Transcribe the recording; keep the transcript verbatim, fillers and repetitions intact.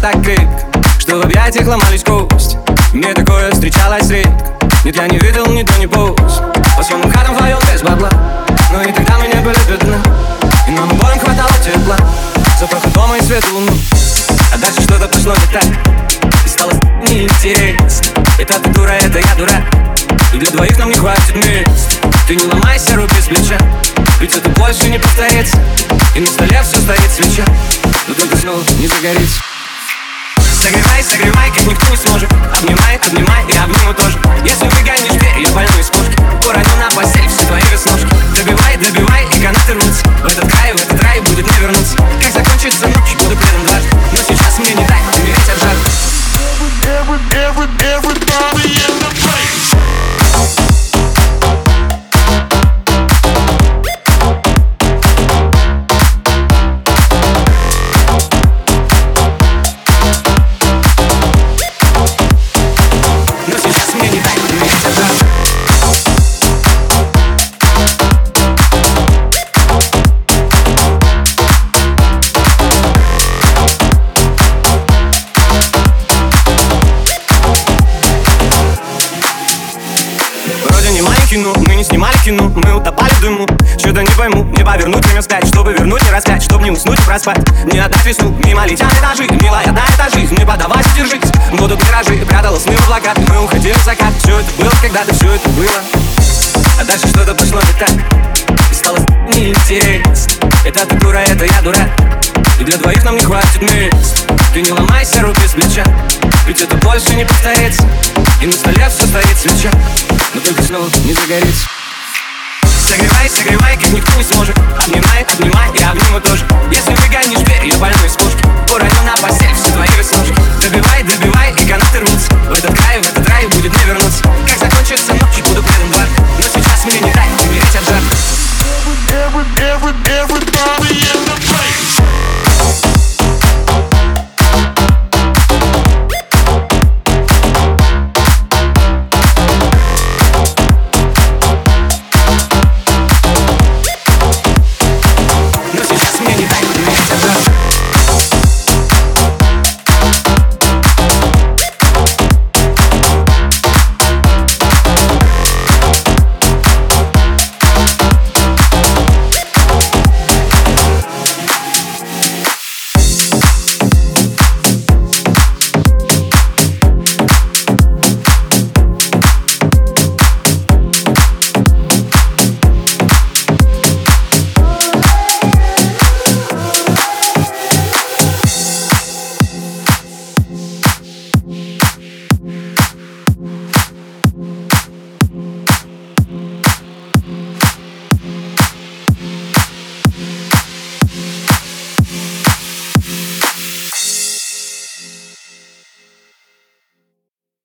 так крепко, что в объятиях ломались кости. Мне такое встречалось редко. Нет, я не видел ни до, ни после. По съемным хатам вдвоем без бабла, но и тогда мы не были бедны, и нам обоим хватало тепла, запаха дома и света луны. А дальше что-то пошло не так, и стало неинтересно. Это ты дура, это я дурак, и для двоих нам не хватит места. Ты не ломайся, руки с плеча, ведь это больше не повторится. И на столе все стоит свеча, но только снова не загорится. Согревай, согревай, как никто не сможет. Обнимай, обнимай и обниму тоже. Если выгонишь дверь, я пойму из кошки, уроню на постель все твои веснушки. Добивай, добивай и канаты рвутся. В этот край, в этот рай будет не вернуться. Как закончится ночь, буду предан дважды, но сейчас мне не дай умереть от жажды. Everybody in the place. Но мы не снимали кино, мы утопали в дыму. Что-то не пойму, не повернуть время вспять, чтобы вернуть, не распять, чтобы не уснуть и проспать. Не отдать весну, мимо летят этажи, милая, одна эта жизнь, не подавайся, держись. Будут миражи, прятала сны в облака, мы уходили в закат. Все это было когда-то, все это было. А дальше что-то пошло не так, и стало неинтересно. Это ты дура, это я дурак, и для двоих нам не хватит места. Ты не ломайся, руки с плеча, ведь это больше не повторится. И на столе все стоит свеча, но только снова не загорится. Согревай, согревай, как никто не сможет. Обнимай, обнимай и обниму тоже. Если